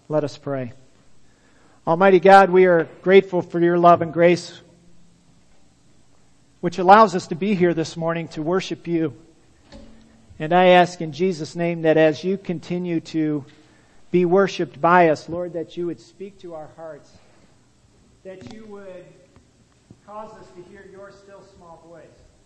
Let us pray. Almighty God, we are grateful for your love and grace, which allows us to be here this morning to worship you. And I ask in Jesus' name that as you continue to be worshiped by us, Lord, that you would speak to our hearts, that you would cause us to hear your still small voice.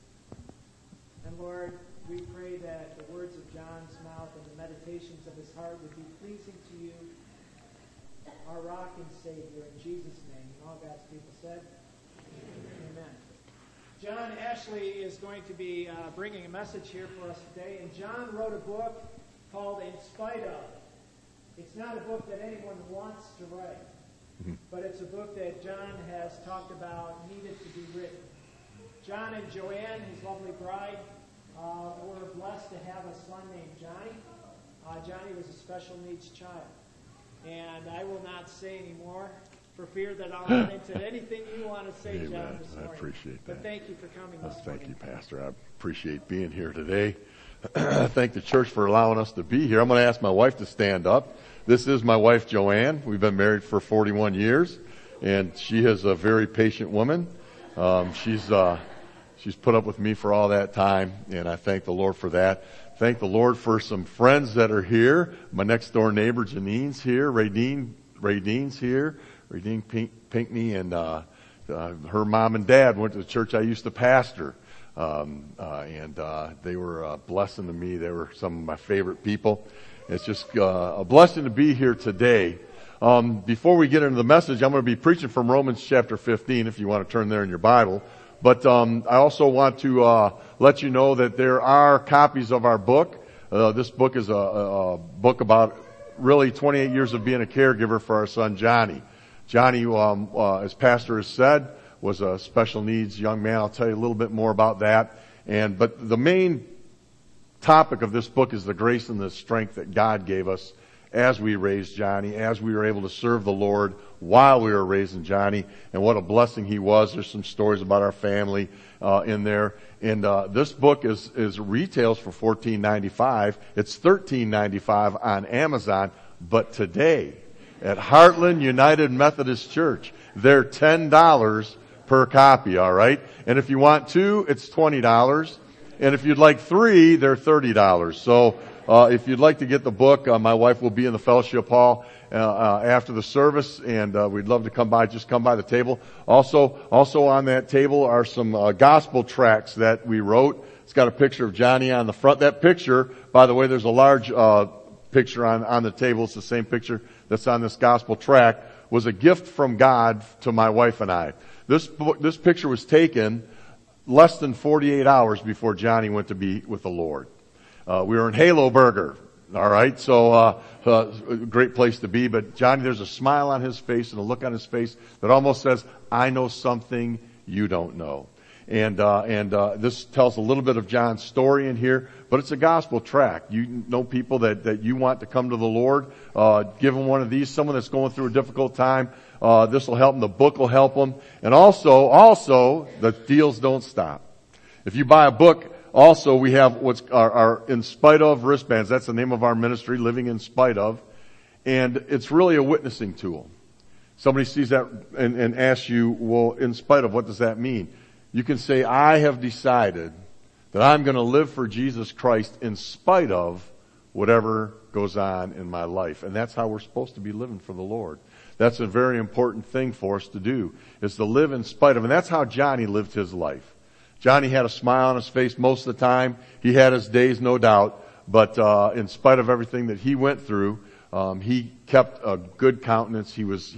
And Lord, we pray that the words of John's mouth and the meditations of his heart would be pleasing to you, our rock and Savior, in Jesus' name. And all God's people said, Amen. John Ashley is going to be bringing a message here for us today. And John wrote a book called In Spite Of. It's not a book that anyone wants to write, but it's a book that John has talked about needed to be written. John and Joanne, his lovely bride, were blessed to have a son named Johnny. Johnny was a special needs child. And I will not say any more for fear that I'll run into anything you want to say, Amen. John, this morning. I appreciate that. But thank you for coming this morning. Thank you, Pastor. I appreciate being here today. Thank the church for allowing us to be here. I'm going to ask my wife to stand up. This is my wife, Joanne. We've been married for 41 years, and she is a very patient woman. She's put up with me for all that time, and I thank the Lord for that. Thank the Lord for some friends that are here. My next door neighbor, Janine's here. Radine's here. Radine Pinkney and her mom and dad went to the church I used to pastor. And they were a blessing to me. They were some of my favorite people. It's just a blessing to be here today. Before we get into the message, I'm going to be preaching from Romans chapter 15, if you want to turn there in your Bible. But I also want to let you know that there are copies of our book. This book is a book about really 28 years of being a caregiver for our son Johnny. Johnny, as Pastor has said, was a special needs young man. I'll tell you a little bit more about that. But the main topic of this book is the grace and the strength that God gave us as we raised Johnny, as we were able to serve the Lord while we were raising Johnny, and what a blessing he was. There's some stories about our family in there. And this book is retails for $14.95. It's $13.95 on Amazon. But today, at Heartland United Methodist Church, they're $10 per copy, all right? And if you want two, it's $20. And if you'd like three, they're $30. So if you'd like to get the book, my wife will be in the fellowship hall after the service, and we'd love to come by. Just come by the table. Also on that table are some gospel tracts that we wrote. It's got a picture of Johnny on the front. That picture, by the way, there's a large picture on the table. It's the same picture that's on this gospel tract. Was a gift from God to my wife and I. This picture was taken less than 48 hours before Johnny went to be with the Lord. We were in Halo Burger, all right? So a great place to be. But Johnny, there's a smile on his face and a look on his face that almost says, I know something you don't know. And this tells a little bit of John's story in here, but it's a gospel tract. You know people that you want to come to the Lord, give them one of these. Someone that's going through a difficult time, this will help them. The book will help them. And also, the deals don't stop. If you buy a book, also we have what's our In Spite Of wristbands. That's the name of our ministry, Living in Spite Of. And it's really a witnessing tool. Somebody sees that and asks you, well, in spite of, what does that mean? You can say, I have decided that I'm going to live for Jesus Christ in spite of whatever goes on in my life. And that's how we're supposed to be living for the Lord. That's a very important thing for us to do, is to live in spite of. And that's how Johnny lived his life. Johnny had a smile on his face most of the time. He had his days, no doubt. But in spite of everything that he went through, he kept a good countenance. He was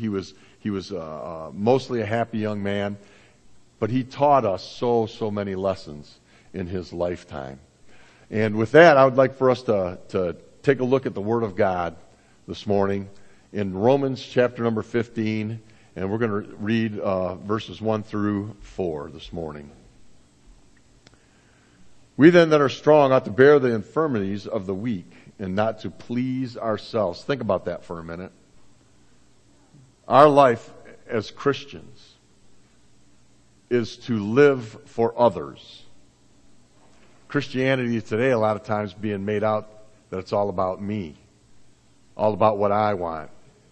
mostly a happy young man. But he taught us so many lessons in his lifetime. And with that, I would like for us to take a look at the Word of God this morning in Romans chapter number 15. And we're going to read verses 1 through 4 this morning. We then that are strong ought to bear the infirmities of the weak and not to please ourselves. Think about that for a minute. Our life as Christians is to live for others. Christianity today a lot of times being made out that it's all about me, all about what I want.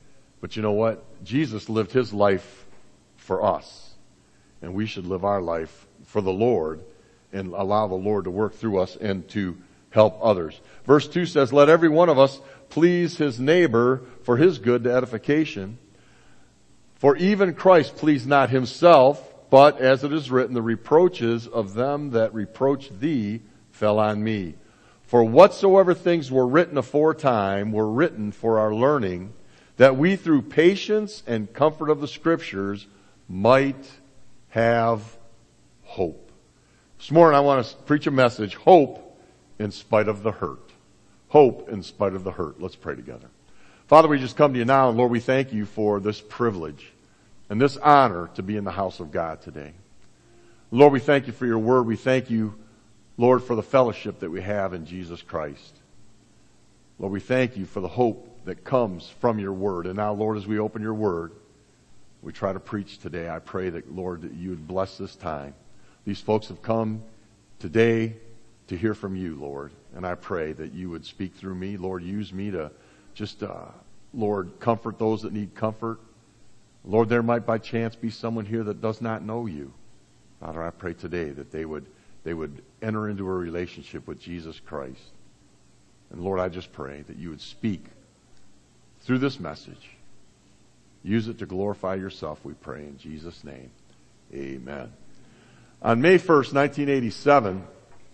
But you know what? Jesus lived his life for us. And we should live our life for the Lord and allow the Lord to work through us and to help others. Verse 2 says, let every one of us please his neighbor for his good to edification. For even Christ pleased not himself, but as it is written, the reproaches of them that reproached thee fell on me. For whatsoever things were written aforetime were written for our learning, that we through patience and comfort of the Scriptures might have hope. This morning I want to preach a message, hope in spite of the hurt. Hope in spite of the hurt. Let's pray together. Father, we just come to you now, and Lord, we thank you for this privilege and this honor to be in the house of God today. Lord, we thank you for your word. We thank you, Lord, for the fellowship that we have in Jesus Christ. Lord, we thank you for the hope that comes from your word. And now, Lord, as we open your word, we try to preach today. I pray that, Lord, that you would bless this time. These folks have come today to hear from you, Lord. And I pray that you would speak through me. Lord, use me to just, Lord, comfort those that need comfort. Lord, there might by chance be someone here that does not know you. Father, I pray today that they would enter into a relationship with Jesus Christ. And Lord, I just pray that you would speak through this message. Use it to glorify yourself, we pray in Jesus' name. Amen. On May 1st, 1987,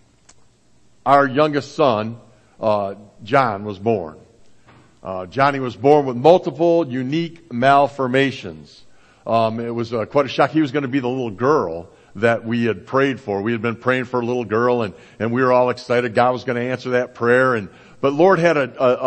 our youngest son, John, was born. Johnny was born with multiple unique malformations. It was quite a shock. He was going to be the little girl that we had prayed for. We had been praying for a little girl, and we were all excited. God was going to answer that prayer. But Lord had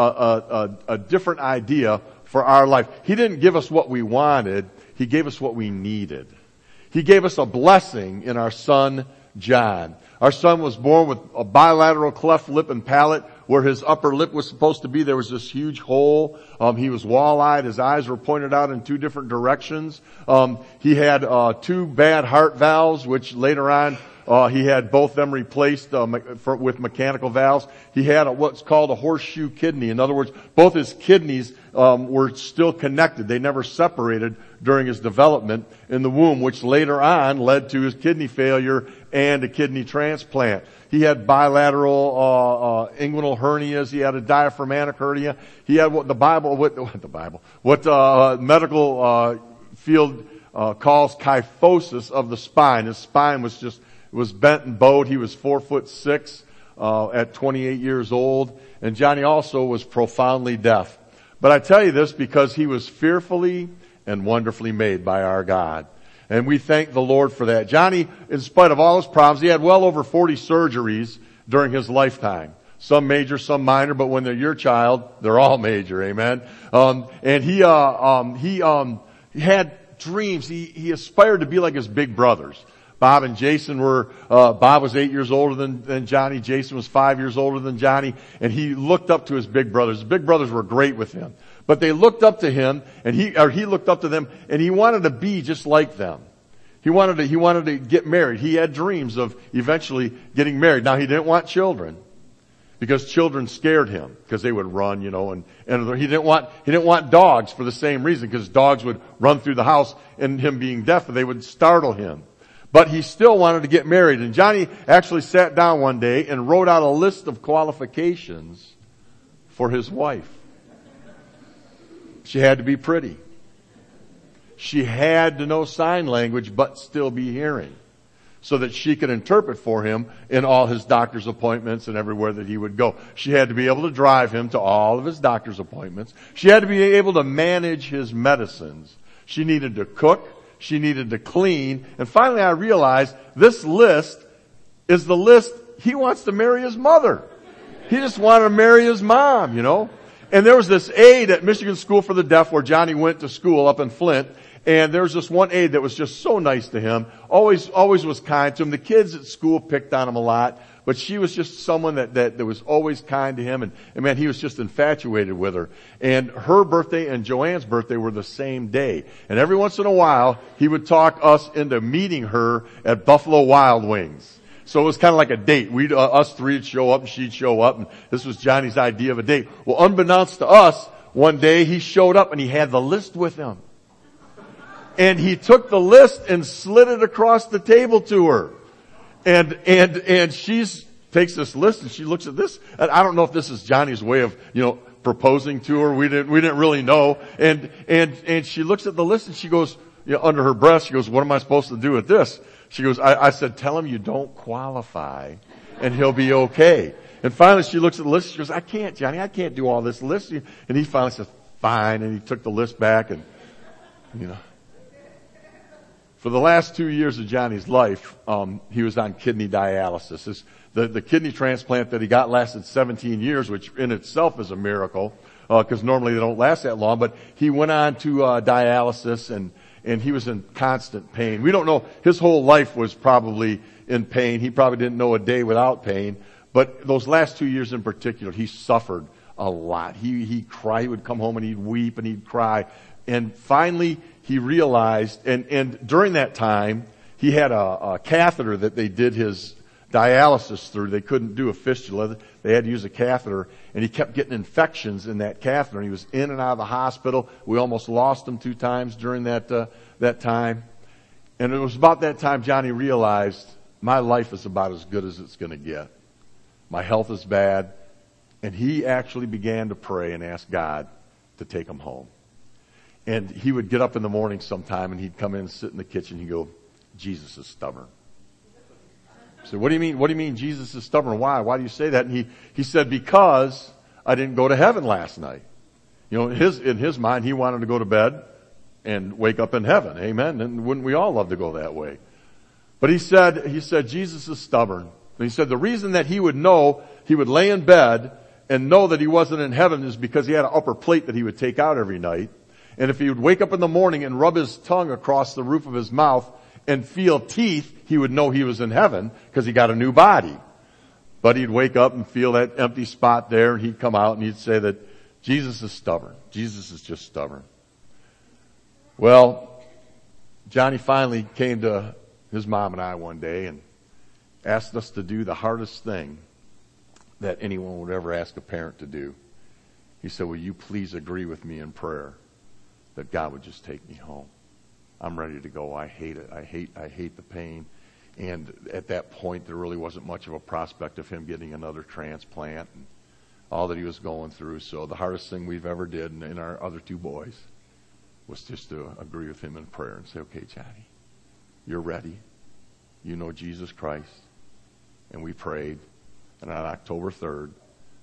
a different idea for our life. He didn't give us what we wanted. He gave us what we needed. He gave us a blessing in our son, John. Our son was born with a bilateral cleft lip and palate. Where his upper lip was supposed to be, there was this huge hole. He was wall-eyed. His eyes were pointed out in two different directions. He had 2 bad heart valves, which later on he had both them replaced with mechanical valves. He had what's called a horseshoe kidney. In other words, both his kidneys were still connected. They never separated during his development in the womb, which later on led to his kidney failure and a kidney transplant. He had bilateral inguinal hernias. He had a diaphragmatic hernia. He had what medical field calls kyphosis of the spine. His spine was bent and bowed. He was 4'6" at 28 years old, and Johnny also was profoundly deaf. But I tell you this because he was fearfully and wonderfully made by our God. And we thank the Lord for that. Johnny, in spite of all his problems, he had well over 40 surgeries during his lifetime. Some major, some minor, but when they're your child, they're all major, amen? And he had dreams. He aspired to be like his big brothers. Bob and Jason Bob was 8 years older than Johnny. Jason was 5 years older than Johnny. And he looked up to his big brothers. His big brothers were great with him. But they looked up to him, and he looked up to them, and he wanted to be just like them. He wanted to get married. He had dreams of eventually getting married. Now, he didn't want children, because children scared him, because they would run, and he didn't want dogs for the same reason, because dogs would run through the house, and him being deaf, they would startle him. But he still wanted to get married. And Johnny actually sat down one day and wrote out a list of qualifications for his wife. She had to be pretty. She had to know sign language but still be hearing, so that she could interpret for him in all his doctor's appointments and everywhere that he would go. She had to be able to drive him to all of his doctor's appointments. She had to be able to manage his medicines. She needed to cook. She needed to clean. And finally I realized this list is the list. He wants to marry his mother. He just wanted to marry his mom, And there was this aide at Michigan School for the Deaf where Johnny went to school up in Flint. And there was this one aide that was just so nice to him. Always was kind to him. The kids at school picked on him a lot. But she was just someone that was always kind to him. And man, he was just infatuated with her. And her birthday and Joanne's birthday were the same day. And every once in a while, he would talk us into meeting her at Buffalo Wild Wings. So it was kind of like a date. Us three would show up and she'd show up. And this was Johnny's idea of a date. Well, unbeknownst to us, one day he showed up and he had the list with him. And he took the list and slid it across the table to her. And she's takes this list and she looks at this. And I don't know if this is Johnny's way of, proposing to her. We didn't really know. And she looks at the list and she goes, under her breath, she goes, what am I supposed to do with this? She goes, I said, tell him you don't qualify and he'll be okay. And finally she looks at the list. She goes, I can't, Johnny, I can't do all this list. And he finally says, fine. And he took the list back and, for the last 2 years of Johnny's life, he was on kidney dialysis. The kidney transplant that he got lasted 17 years, which in itself is a miracle, because normally they don't last that long. But he went on to dialysis, and he was in constant pain. We don't know. His whole life was probably in pain. He probably didn't know a day without pain. But those last 2 years in particular, he suffered a lot. He cried. He would come home and he'd weep and he'd cry. And finally, he realized, and during that time, he had a catheter that they did his dialysis through. They couldn't do a fistula. They had to use a catheter, and he kept getting infections in that catheter. And he was in and out of the hospital. We almost lost him 2 times during that time. And it was about that time Johnny realized, my life is about as good as it's going to get. My health is bad. And he actually began to pray and ask God to take him home. And he would get up in the morning sometime and he'd come in and sit in the kitchen. He'd go, Jesus is stubborn. I said, what do you mean? What do you mean Jesus is stubborn? Why? Why do you say that? And he said, because I didn't go to heaven last night. In his mind, he wanted to go to bed and wake up in heaven. Amen. And wouldn't we all love to go that way? But he said, Jesus is stubborn. And he said the reason that he would know, he would lay in bed and know that he wasn't in heaven is because he had an upper plate that he would take out every night. And if he would wake up in the morning and rub his tongue across the roof of his mouth and feel teeth, he would know he was in heaven because he got a new body. But he'd wake up and feel that empty spot there, and he'd come out and he'd say that Jesus is stubborn. Jesus is just stubborn. Well, Johnny finally came to his mom and I one day and asked us to do the hardest thing that anyone would ever ask a parent to do. He said, will you please agree with me in prayer that God would just take me home? I'm ready to go. I hate it. I hate the pain. And at that point, there really wasn't much of a prospect of him getting another transplant and all that he was going through. So the hardest thing we've ever did in our other 2 boys was just to agree with him in prayer and say, okay, Johnny, you're ready. You know Jesus Christ. And we prayed. And on October 3rd,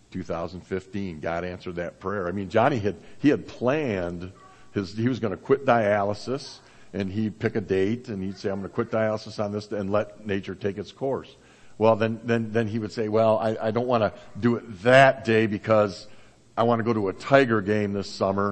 2015, God answered that prayer. I mean, Johnny had planned he was going to quit dialysis, and he'd pick a date, and he'd say, I'm going to quit dialysis on this and let nature take its course. Well, then he would say, well, I don't want to do it that day because I want to go to a Tiger game this summer.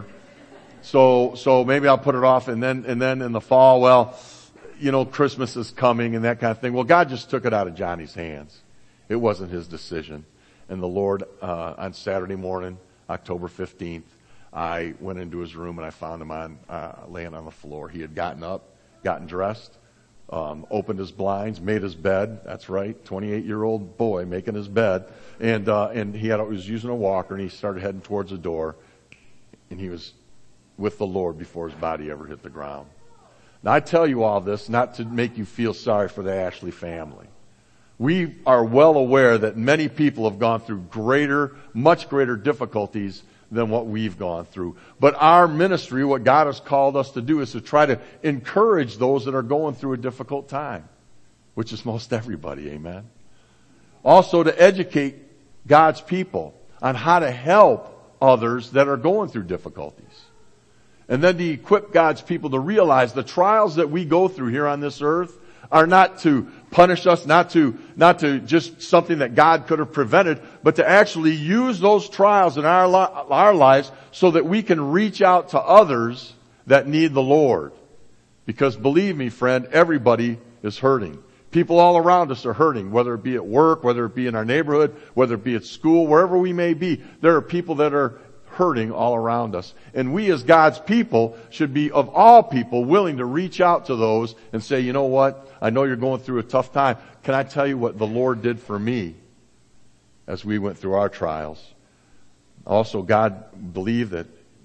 So maybe I'll put it off, and then in the fall, well, Christmas is coming and that kind of thing. Well, God just took it out of Johnny's hands. It wasn't his decision. And the Lord, on Saturday morning, October 15th, I went into his room and I found him laying on the floor. He had gotten up, gotten dressed, opened his blinds, made his bed. That's right, 28-year-old boy making his bed. And he was using a walker, and he started heading towards the door. And he was with the Lord before his body ever hit the ground. Now, I tell you all this not to make you feel sorry for the Ashley family. We are well aware that many people have gone through much greater difficulties than what we've gone through. But our ministry, what God has called us to do, is to try to encourage those that are going through a difficult time, which is most everybody, amen? Also to educate God's people on how to help others that are going through difficulties. And then to equip God's people to realize the trials that we go through here on this earth are not to punish us, not to just something that God could have prevented, but to actually use those trials in our lives so that we can reach out to others that need the Lord. Because believe me, friend, everybody is hurting. People all around us are hurting, whether it be at work, whether it be in our neighborhood, whether it be at school, wherever we may be. There are people that are hurting all around us. And we as God's people should be, of all people, willing to reach out to those and say, you know what? I know you're going through a tough time. Can I tell you what the Lord did for me as we went through our trials? Also, God believed that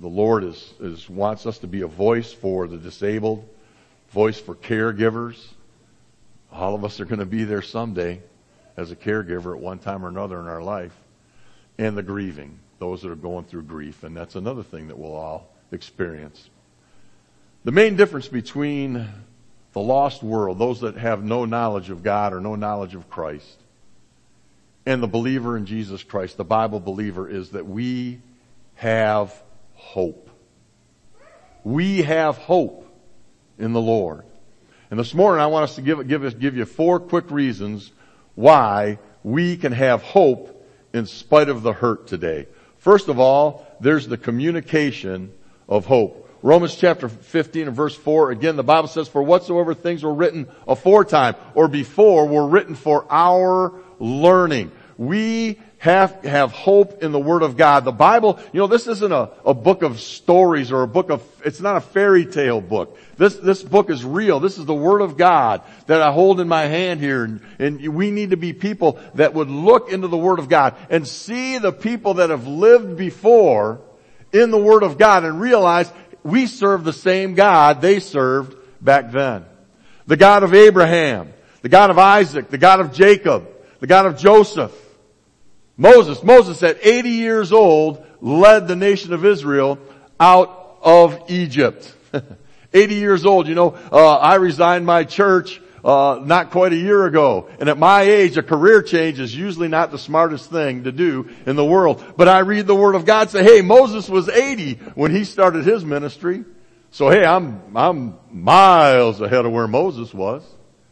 The Lord wants us to be a voice for the disabled, voice for caregivers. All of us are going to be there someday as a caregiver at one time or another in our life. And the grieving, those that are going through grief. And that's another thing that we'll all experience. The main difference between the lost world, those that have no knowledge of God or no knowledge of Christ, and the believer in Jesus Christ, the Bible believer, is that we have hope. We have hope in the Lord. And this morning I want us to give you 4 quick reasons why we can have hope in spite of the hurt today. First of all, there's the communication of hope. Romans chapter 15 and verse 4, again, the Bible says, for whatsoever things were written aforetime or before were written for our learning. We have hope in the Word of God. The Bible, this isn't a book of stories or it's not a fairy tale book. This book is real. This is the Word of God that I hold in my hand here. And we need to be people that would look into the Word of God and see the people that have lived before in the Word of God and realize we serve the same God they served back then. The God of Abraham, the God of Isaac, the God of Jacob, the God of Joseph. Moses at 80 years old led the nation of Israel out of Egypt. 80 years old. I resigned my church not quite a year ago. And at my age, a career change is usually not the smartest thing to do in the world. But I read the Word of God say, hey, Moses was 80 when he started his ministry. So hey, I'm miles ahead of where Moses was.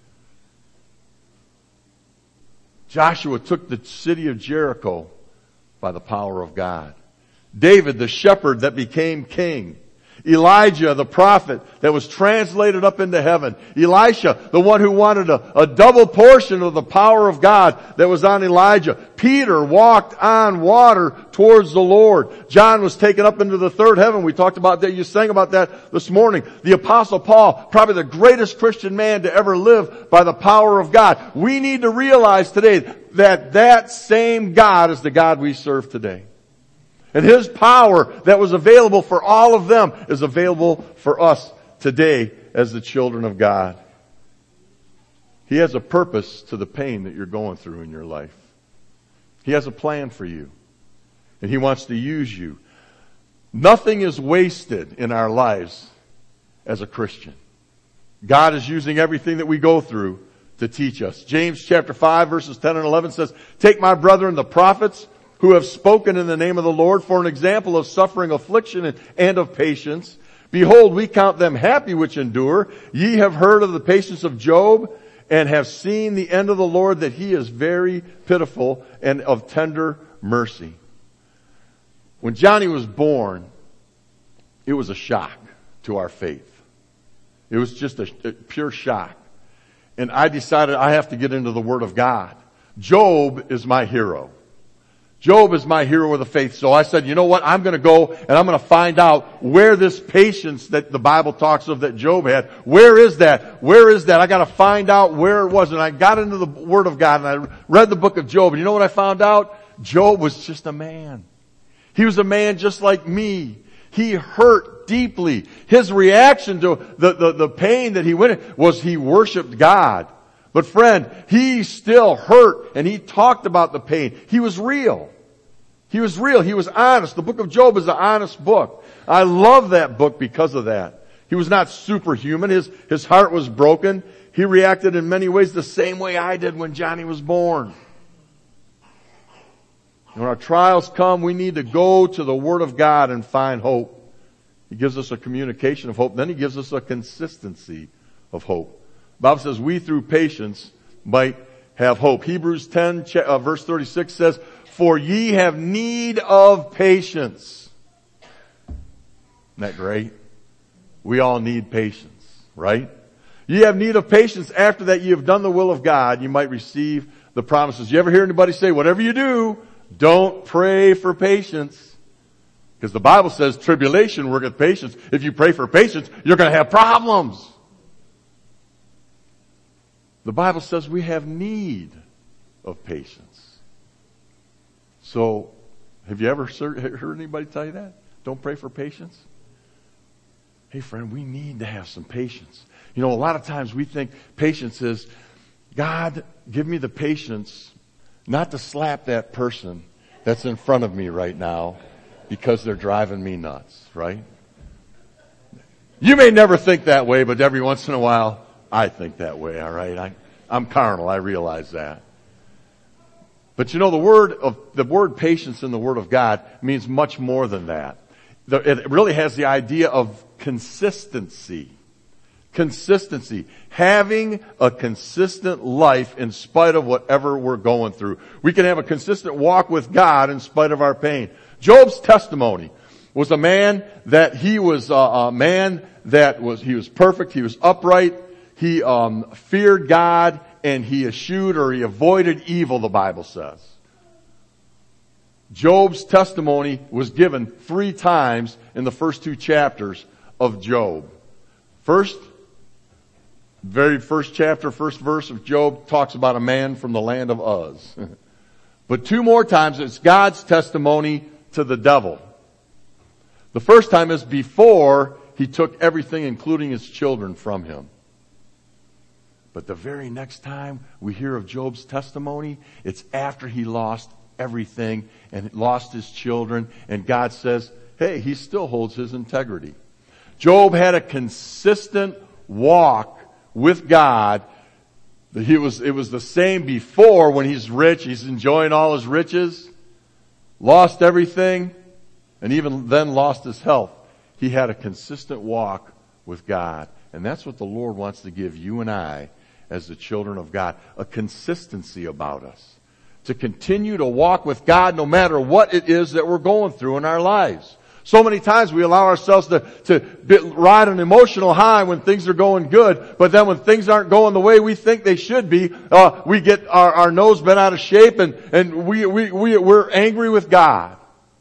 Joshua took the city of Jericho by the power of God. David, the shepherd that became king. Elijah, the prophet that was translated up into heaven. Elisha, the one who wanted a double portion of the power of God that was on Elijah. Peter walked on water towards the Lord. John was taken up into the third heaven. We talked about that. You sang about that this morning. The Apostle Paul, probably the greatest Christian man to ever live by the power of God. We need to realize today that same God is the God we serve today. And His power that was available for all of them is available for us today as the children of God. He has a purpose to the pain that you're going through in your life. He has a plan for you. And He wants to use you. Nothing is wasted in our lives as a Christian. God is using everything that we go through to teach us. James chapter 5 verses 10 and 11 says, take my brethren the prophets who have spoken in the name of the Lord for an example of suffering, affliction, and of patience. Behold, we count them happy which endure. Ye have heard of the patience of Job, and have seen the end of the Lord, that He is very pitiful and of tender mercy. When Johnny was born, it was a shock to our faith. It was just a pure shock. And I decided I have to get into the Word of God. Job is my hero. Job is my hero of the faith. So I said, you know what? I'm going to go and I'm going to find out where this patience that the Bible talks of that Job had, where is that? Where is that? I got to find out where it was. And I got into the Word of God and I read the book of Job. And you know what I found out? Job was just a man. He was a man just like me. He hurt deeply. His reaction to the pain that he went in was he worshiped God. But friend, he still hurt and he talked about the pain. He was real. He was real. He was honest. The book of Job is an honest book. I love that book because of that. He was not superhuman. His heart was broken. He reacted in many ways the same way I did when Johnny was born. When our trials come, we need to go to the Word of God and find hope. He gives us a communication of hope. Then He gives us a consistency of hope. The Bible says we through patience might have hope. Hebrews 10 verse 36 says, for ye have need of patience. Isn't that great? We all need patience, right? Ye have need of patience. After that ye have done the will of God, you might receive the promises. You ever hear anybody say, whatever you do, don't pray for patience? Because the Bible says tribulation worketh patience. If you pray for patience, you're going to have problems. The Bible says we have need of patience. So, have you ever heard anybody tell you that? don't pray for patience? Hey friend, we need to have some patience. You know, a lot of times we think patience is, God, give me the patience not to slap that person that's in front of me right now because they're driving me nuts, right? You may never think that way, but every once in a while, I think that way, all right? I'm carnal, I realize that. But you know, the word patience in the Word of God means much more than that. It really has the idea of consistency. Consistency. Having a consistent life in spite of whatever we're going through. We can have a consistent walk with God in spite of our pain. Job's testimony was a man that he was he was perfect, he was upright, he feared God, and he eschewed or he avoided evil, the Bible says. Job's testimony was given 3 times in the first 2 chapters of Job. Very first chapter, first verse of Job talks about a man from the land of Uz. But 2 more times it's God's testimony to the devil. The first time is before he took everything, including his children, from him. But the very next time we hear of Job's testimony, it's after he lost everything and lost his children, and God says, hey, he still holds his integrity. Job had a consistent walk with God. It was the same before when he's rich, he's enjoying all his riches, lost everything, and even then lost his health. He had a consistent walk with God. And that's what the Lord wants to give you and I as the children of God, a consistency about us. To continue to walk with God no matter what it is that we're going through in our lives. So many times we allow ourselves to ride an emotional high when things are going good, but then when things aren't going the way we think they should be, we get our nose bent out of shape and we're angry with God.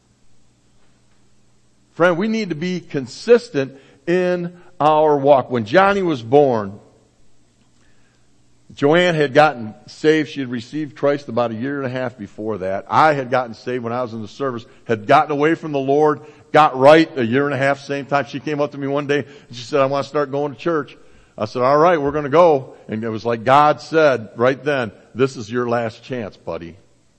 Friend, we need to be consistent in our walk. When Johnny was born, Joanne had gotten saved. She had received Christ about 1.5 years before that. I had gotten saved when I was in the service, had gotten away from the Lord, got right 1.5 years, same time. She came up to me one day and she said, I want to start going to church. I said, all right, we're going to go. And it was like God said right then, this is your last chance, buddy.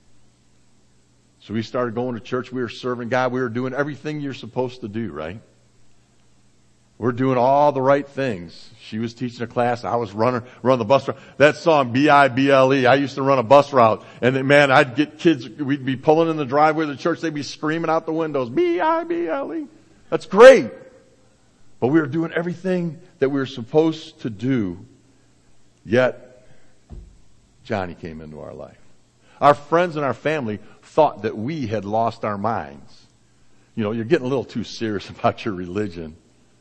So we started going to church. We were serving God. We were doing everything you're supposed to do, right? We're doing all the right things. She was teaching a class. I was running the bus route. That song, B-I-B-L-E, I used to run a bus route. And then, man, I'd get kids, we'd be pulling in the driveway of the church. They'd be screaming out the windows, B-I-B-L-E. That's great. But we were doing everything that we were supposed to do. Yet, Johnny came into our life. Our friends and our family thought that we had lost our minds. You know, you're getting a little too serious about your religion.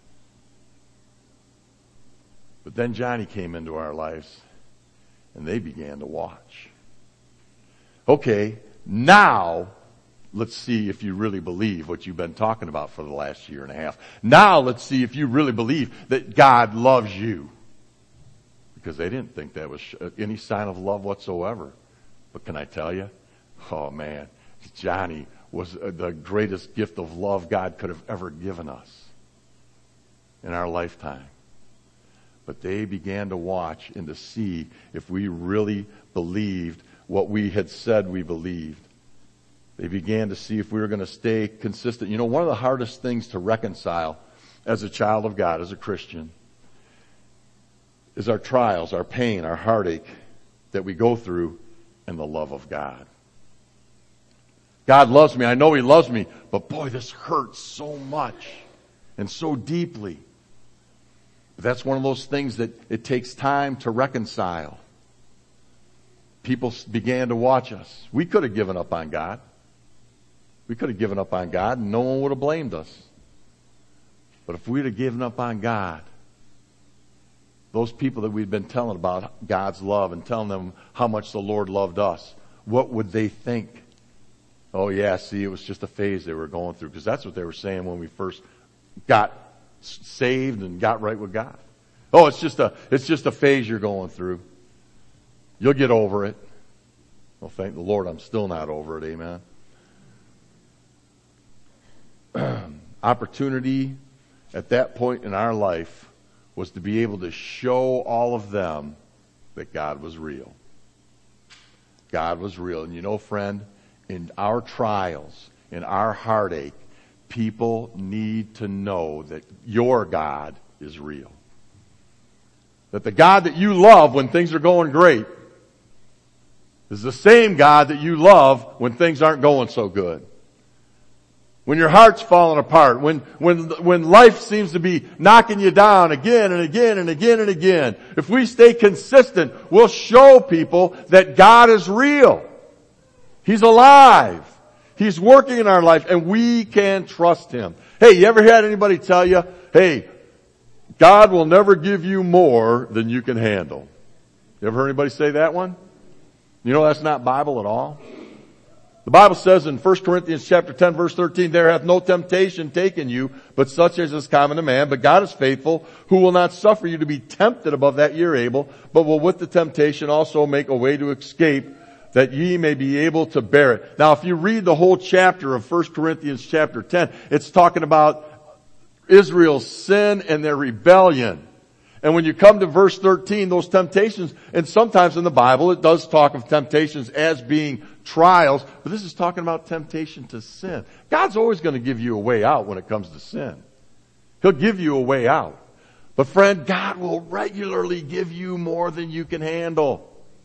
But then Johnny came into our lives, and they began to watch. Okay, now let's see if you really believe what you've been talking about for the last 1.5 years. Now let's see if you really believe that God loves you. Because they didn't think that was any sign of love whatsoever. But can I tell you? Oh man, Johnny was the greatest gift of love God could have ever given us in our lifetime. But they began to watch and to see if we really believed what we had said we believed. They began to see if we were going to stay consistent. You know, one of the hardest things to reconcile as a child of God, as a Christian, is our trials, our pain, our heartache that we go through and the love of God. God loves me. I know He loves me. But boy, this hurts so much and so deeply. That's one of those things that it takes time to reconcile. People began to watch us. We could have given up on God. We could have given up on God and no one would have blamed us. But if we'd have given up on God, those people that we'd been telling about God's love and telling them how much the Lord loved us, what would they think? Oh yeah, see, it was just a phase they were going through. Because that's what they were saying when we first got saved and got right with God. Oh, it's just a phase you're going through. You'll get over it. Well, thank the Lord, I'm still not over it. Amen. opportunity at that point in our life was to be able to show all of them that God was real. God was real. And you know, friend, in our trials, in our heartache, people need to know that your God is real. That the God that you love when things are going great is the same God that you love when things aren't going so good. When your heart's falling apart, when life seems to be knocking you down again and again and again and again, if we stay consistent, we'll show people that God is real. He's alive. He's working in our life, and we can trust Him. Hey, you ever had anybody tell you, hey, God will never give you more than you can handle? You ever heard anybody say that one? You know that's not Bible at all. The Bible says in 1 Corinthians chapter 10 verse 13, there hath no temptation taken you, but such as is common to man. But God is faithful, who will not suffer you to be tempted above that ye are able, but will with the temptation also make a way to escape, that ye may be able to bear it. Now if you read the whole chapter of 1 Corinthians chapter 10, it's talking about Israel's sin and their rebellion. And when you come to verse 13, those temptations, and sometimes in the Bible it does talk of temptations as being trials, but this is talking about temptation to sin. God's always going to give you a way out when it comes to sin. He'll give you a way out. But friend, God will regularly give you more than you can handle.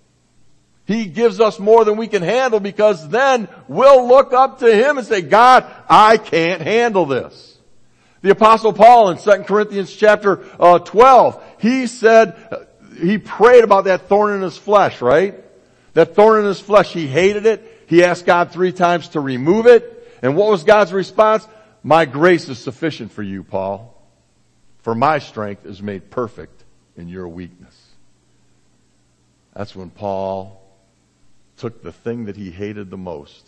He gives us more than we can handle, because then we'll look up to Him and say, God, I can't handle this. The Apostle Paul in 2 Corinthians chapter 12, he said, he prayed about that thorn in his flesh, right? That thorn in his flesh, he hated it. He asked God 3 times to remove it. And what was God's response? My grace is sufficient for you, Paul. For my strength is made perfect in your weakness. That's when Paul took the thing that he hated the most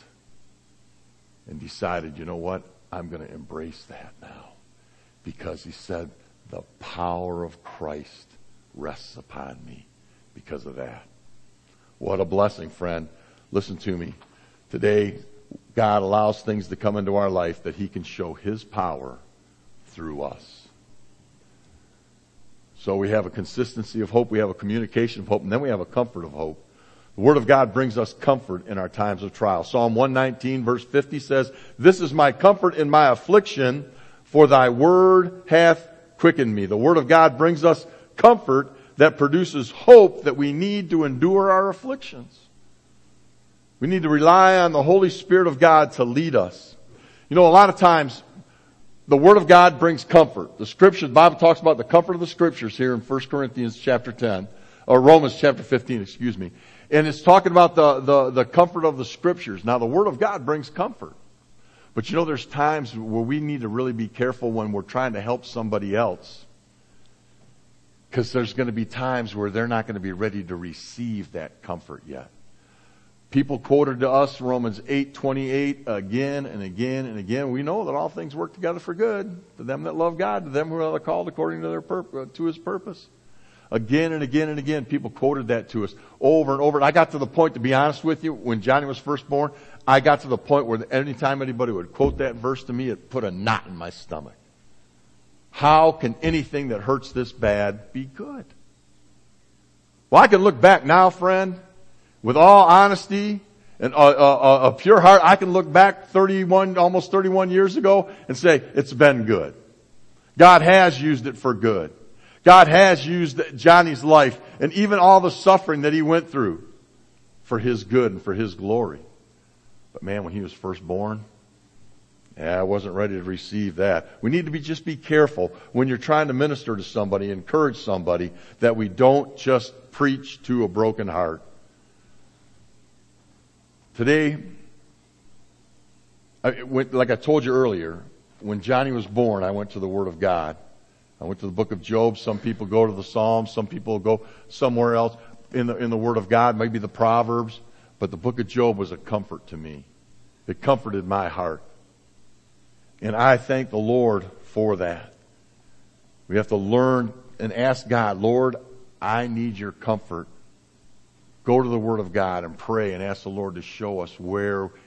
and decided, you know what? I'm going to embrace that now. Because he said, the power of Christ rests upon me because of that. What a blessing, friend. Listen to me. Today, God allows things to come into our life that He can show His power through us. So we have a consistency of hope, we have a communication of hope, and then we have a comfort of hope. The Word of God brings us comfort in our times of trial. Psalm 119 verse 50 says, this is my comfort in my affliction, for thy word hath quickened me. The Word of God brings us comfort that produces hope that we need to endure our afflictions. We need to rely on the Holy Spirit of God to lead us. You know, a lot of times, the Word of God brings comfort. The Bible talks about the comfort of the Scriptures here in 1 Corinthians chapter 10, or Romans chapter 15, excuse me. And it's talking about the comfort of the Scriptures. Now, the Word of God brings comfort. But you know, there's times where we need to really be careful when we're trying to help somebody else. Because there's going to be times where they're not going to be ready to receive that comfort yet. People quoted to us Romans 8:28 again and again and again. We know that all things work together for good to them that love God, to them who are called according to to His purpose. Again and again and again, people quoted that to us over and over. And I got to the point, to be honest with you, when Johnny was first born, I got to the point where anytime anybody would quote that verse to me, it put a knot in my stomach. How can anything that hurts this bad be good? Well, I can look back now, friend, with all honesty and a pure heart. I can look back almost 31 years ago and say, it's been good. God has used it for good. God has used Johnny's life and even all the suffering that he went through for His good and for His glory. But man, when he was first born, I wasn't ready to receive that. We need to just be careful when you're trying to minister to somebody, encourage somebody, that we don't just preach to a broken heart. Today, like I told you earlier, when Johnny was born, I went to the Word of God. I went to the book of Job. Some people go to the Psalms. Some people go somewhere else in the Word of God, maybe the Proverbs. But the book of Job was a comfort to me. It comforted my heart. And I thank the Lord for that. We have to learn and ask God, Lord, I need your comfort. Go to the Word of God and pray and ask the Lord to show us where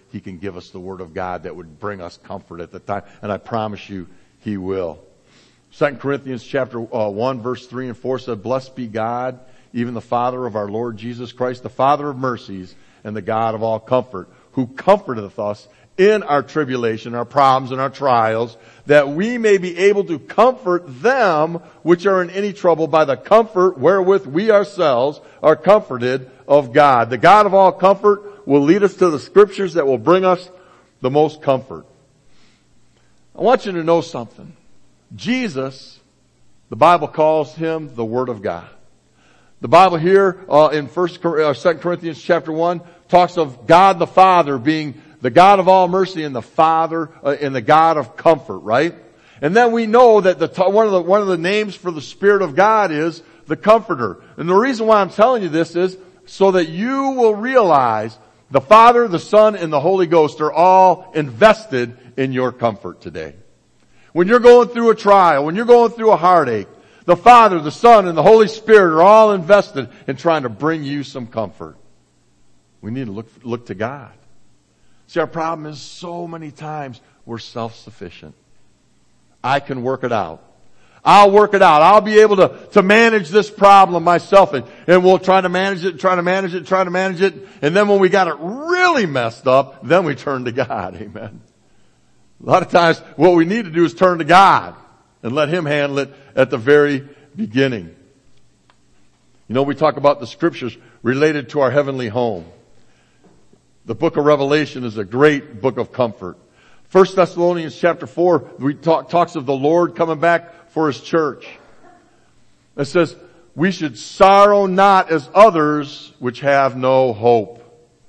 He can give us the Word of God that would bring us comfort at the time. And I promise you, He will. 2 Corinthians chapter 1, verse 3 and 4 said, "Blessed be God, even the Father of our Lord Jesus Christ, the Father of mercies and the God of all comfort, who comforteth us in our tribulation, our problems, and our trials, that we may be able to comfort them which are in any trouble by the comfort wherewith we ourselves are comforted of God." The God of all comfort will lead us to the scriptures that will bring us the most comfort. I want you to know something. Jesus, the Bible calls Him the Word of God. The Bible here in 2 Corinthians chapter 1 talks of God the Father being the God of all mercy and the Father and the God of comfort, right? And then we know that one of the names for the Spirit of God is the Comforter. And the reason why I'm telling you this is so that you will realize the Father, the Son, and the Holy Ghost are all invested in your comfort today. When you're going through a trial, when you're going through a heartache, the Father, the Son, and the Holy Spirit are all invested in trying to bring you some comfort. We need to look to God. See, our problem is so many times we're self-sufficient. I can work it out. I'll work it out. I'll be able to manage this problem myself. And we'll try to manage it. And then when we got it really messed up, then we turn to God. Amen. A lot of times what we need to do is turn to God and let Him handle it at the very beginning. You know, we talk about the scriptures related to our heavenly home. The book of Revelation is a great book of comfort. 1 Thessalonians chapter 4, talks of the Lord coming back for His church. It says, "We should sorrow not as others which have no hope."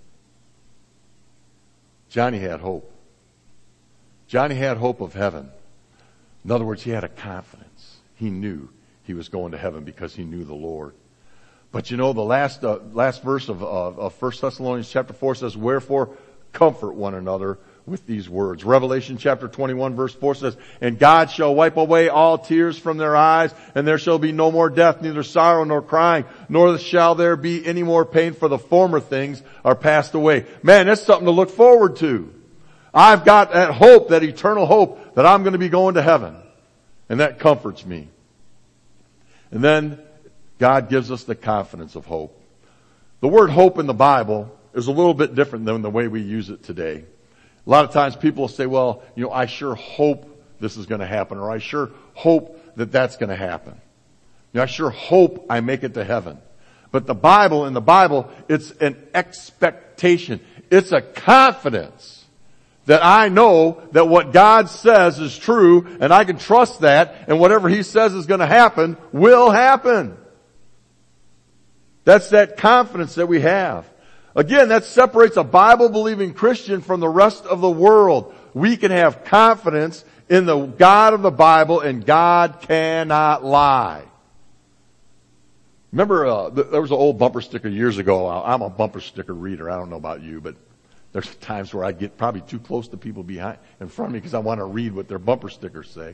Johnny had hope. Johnny had hope of heaven. In other words, he had a confidence. He knew he was going to heaven because he knew the Lord. But you know, the last verse of 1 Thessalonians chapter 4 says, "Wherefore comfort one another with these words." Revelation chapter 21 verse 4 says, "And God shall wipe away all tears from their eyes, and there shall be no more death, neither sorrow nor crying, nor shall there be any more pain, for the former things are passed away." Man, that's something to look forward to. I've got that hope, that eternal hope, that I'm going to be going to heaven. And that comforts me. And then God gives us the confidence of hope. The word hope in the Bible is a little bit different than the way we use it today. A lot of times people will say, "Well, you know, I sure hope this is going to happen," or "I sure hope that that's going to happen. You know, I sure hope I make it to heaven." But in the Bible, it's an expectation. It's a confidence that I know that what God says is true, and I can trust that, and whatever He says is going to happen will happen. That's that confidence that we have. Again, that separates a Bible-believing Christian from the rest of the world. We can have confidence in the God of the Bible, and God cannot lie. Remember, there was an old bumper sticker years ago. I'm a bumper sticker reader. I don't know about you, but there's times where I get probably too close to people in front of me because I want to read what their bumper stickers say. It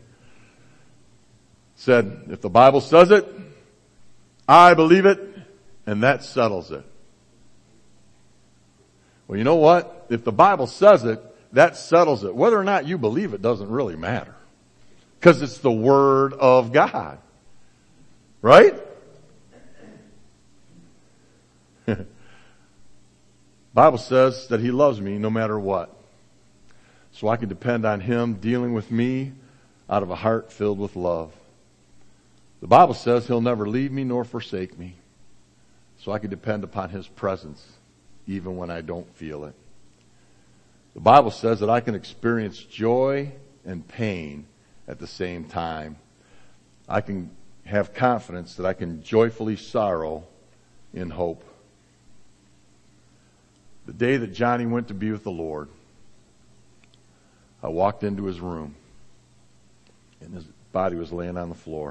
said, "If the Bible says it, I believe it, and that settles it." Well, you know what? If the Bible says it, that settles it. Whether or not you believe it doesn't really matter. Because it's the Word of God. Right? Bible says that He loves me no matter what. So I can depend on Him dealing with me out of a heart filled with love. The Bible says He'll never leave me nor forsake me. So I can depend upon His presence even when I don't feel it. The Bible says that I can experience joy and pain at the same time. I can have confidence that I can joyfully sorrow in hope. The day that Johnny went to be with the Lord, I walked into his room and his body was laying on the floor.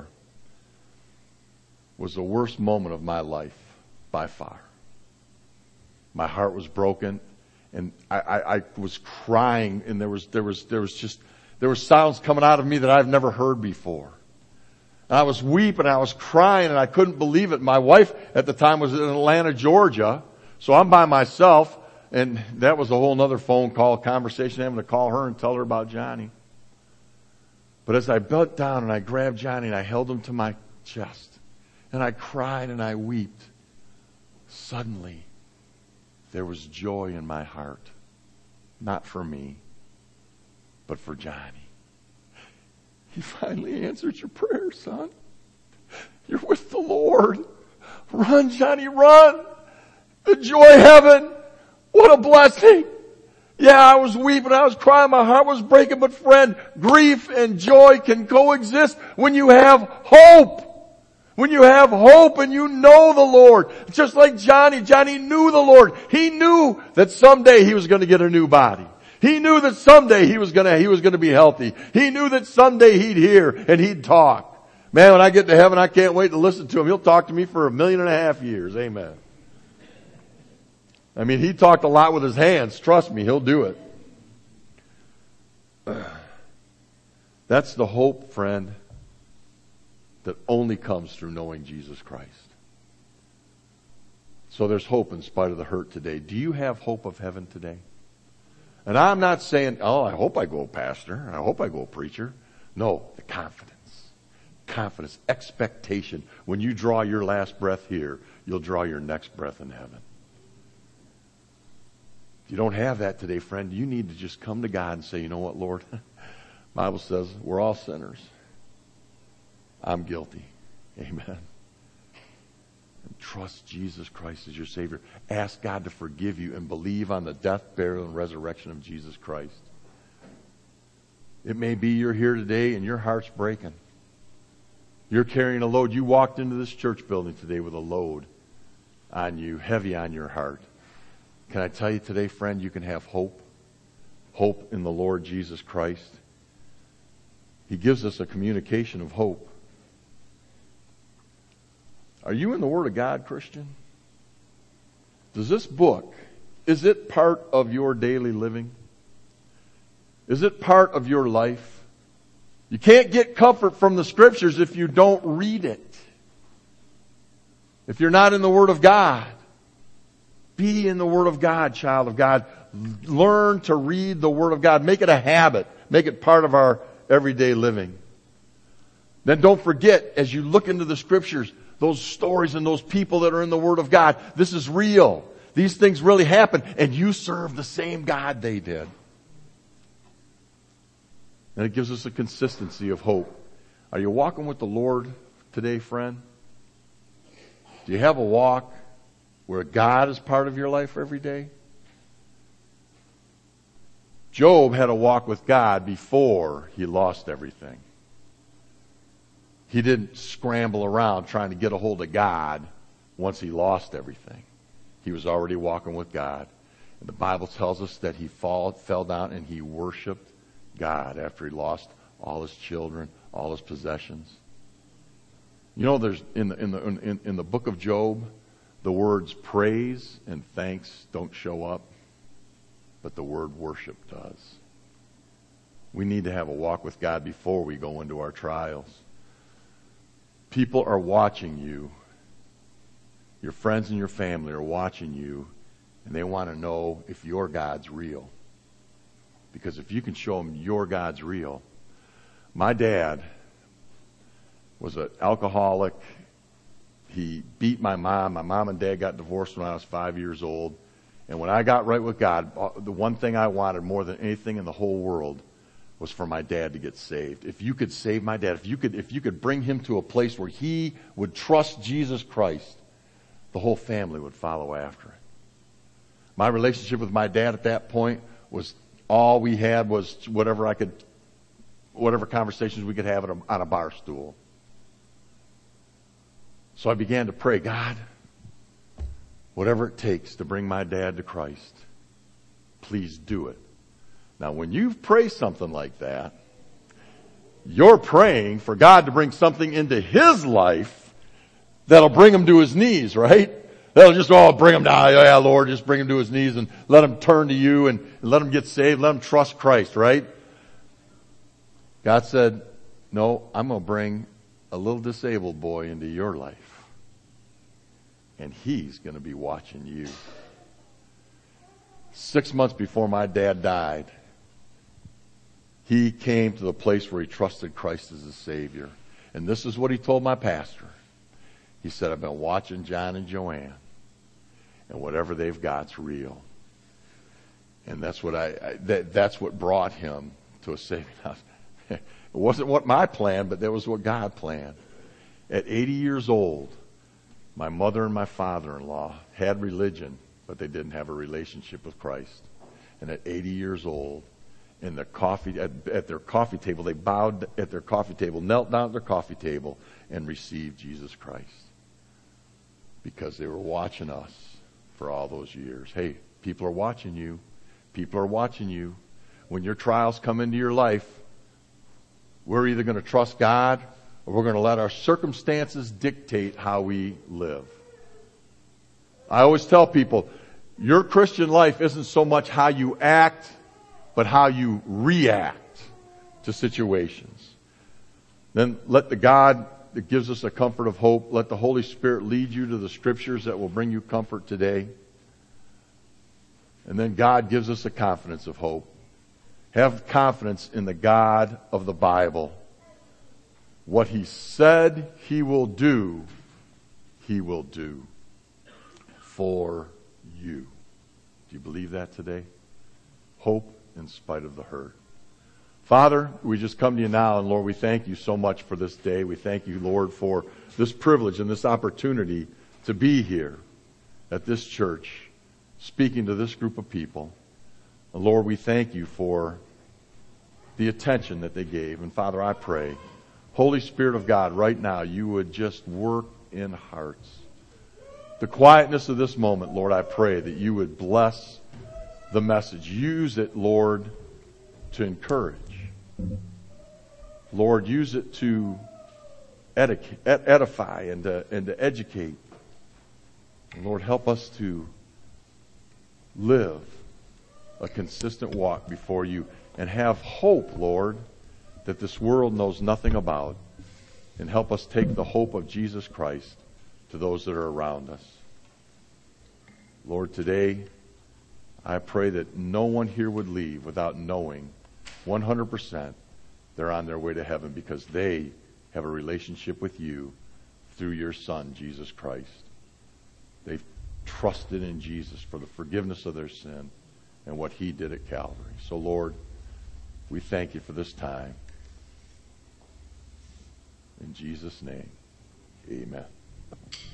It was the worst moment of my life by far. My heart was broken and I was crying, and there was sounds coming out of me that I've never heard before. And I was weeping, I was crying, and I couldn't believe it. My wife at the time was in Atlanta, Georgia, so I'm by myself. And that was a whole nother phone call conversation, having to call her and tell her about Johnny. But as I bent down and I grabbed Johnny and I held him to my chest, and I cried and I wept, suddenly there was joy in my heart. Not for me, but for Johnny. He finally answered your prayer, son. You're with the Lord. Run, Johnny, run. Enjoy heaven. What a blessing. Yeah, I was weeping, I was crying, my heart was breaking, but friend, grief and joy can coexist when you have hope. When you have hope and you know the Lord. Just like Johnny knew the Lord. He knew that someday he was going to get a new body. He knew that someday he was going to be healthy. He knew that someday he'd hear and he'd talk. Man, when I get to heaven, I can't wait to listen to him. He'll talk to me for 1.5 million years. Amen. I mean, he talked a lot with his hands. Trust me, he'll do it. That's the hope, friend, that only comes through knowing Jesus Christ. So there's hope in spite of the hurt today. Do you have hope of heaven today? And I'm not saying, oh, I hope I go pastor. I hope I go preacher. No, the confidence. Confidence, expectation. When you draw your last breath here, you'll draw your next breath in heaven. If you don't have that today, friend, you need to just come to God and say, you know what, Lord? Bible says we're all sinners. I'm guilty. Amen. And trust Jesus Christ as your Savior. Ask God to forgive you and believe on the death, burial, and resurrection of Jesus Christ. It may be you're here today and your heart's breaking. You're carrying a load. You walked into this church building today with a load on you, heavy on your heart. Can I tell you today, friend, you can have hope. Hope in the Lord Jesus Christ. He gives us a communication of hope. Are you in the Word of God, Christian? Does this book, is it part of your daily living? Is it part of your life? You can't get comfort from the Scriptures if you don't read it. If you're not in the Word of God. Be in the Word of God, child of God. Learn to read the Word of God. Make it a habit. Make it part of our everyday living. Then don't forget, as you look into the Scriptures, those stories and those people that are in the Word of God, this is real. These things really happen, and you serve the same God they did. And it gives us a consistency of hope. Are you walking with the Lord today, friend? Do you have a walk where God is part of your life every day? Job had a walk with God before he lost everything. He didn't scramble around trying to get a hold of God once he lost everything. He was already walking with God. And the Bible tells us that he fell down and he worshiped God after he lost all his children, all his possessions. You know, there's in the book of Job, the words praise and thanks don't show up, but the word worship does. We need to have a walk with God before we go into our trials. People are watching you. Your friends and your family are watching you, and they want to know if your God's real. Because if you can show them your God's real. My dad was an alcoholic. He beat my mom. My mom and dad got divorced when I was 5 years old. And when I got right with God, the one thing I wanted more than anything in the whole world was for my dad to get saved. If you could save my dad, if you could bring him to a place where he would trust Jesus Christ, the whole family would follow after it. My relationship with my dad at that point was all we had was whatever conversations we could have on a bar stool. So I began to pray, God, whatever it takes to bring my dad to Christ, please do it. Now, when you pray something like that, you're praying for God to bring something into his life that'll bring him to his knees, right? That'll just, bring him down. Yeah, Lord, just bring him to his knees and let him turn to you and let him get saved. Let him trust Christ, right? God said, no, I'm going to bring a little disabled boy into your life. And he's going to be watching you. 6 months before my dad died, he came to the place where he trusted Christ as his Savior. And this is what he told my pastor. He said, I've been watching John and Joanne, and whatever they've got's real. And that's what that's what brought him to a saving house. It wasn't what my plan, but that was what God planned. At 80 years old, my mother and my father-in-law had religion, but they didn't have a relationship with Christ. And at 80 years old, in the coffee at their coffee table, they bowed at their coffee table, knelt down at their coffee table, and received Jesus Christ. Because they were watching us for all those years. Hey, people are watching you. People are watching you. When your trials come into your life, we're either going to trust God or we're going to let our circumstances dictate how we live. I always tell people, your Christian life isn't so much how you act, but how you react to situations. Then let the God that gives us a comfort of hope, let the Holy Spirit lead you to the scriptures that will bring you comfort today. And then God gives us a confidence of hope. Have confidence in the God of the Bible. What He said He will do for you. Do you believe that today? Hope in spite of the hurt. Father, we just come to you now, and Lord, we thank you so much for this day. We thank you, Lord, for this privilege and this opportunity to be here at this church, speaking to this group of people. And Lord, we thank you for the attention that they gave. And Father, I pray, Holy Spirit of God, right now, you would just work in hearts. The quietness of this moment, Lord, I pray that you would bless the message. Use it, Lord, to encourage. Lord, use it to edify and to educate. And Lord, help us to live a consistent walk before you and have hope, Lord, that this world knows nothing about. And help us take the hope of Jesus Christ to those that are around us. Lord, today, I pray that no one here would leave without knowing 100% they're on their way to heaven because they have a relationship with you through your Son, Jesus Christ. They've trusted in Jesus for the forgiveness of their sin and what He did at Calvary. So, Lord, we thank you for this time. In Jesus' name, amen.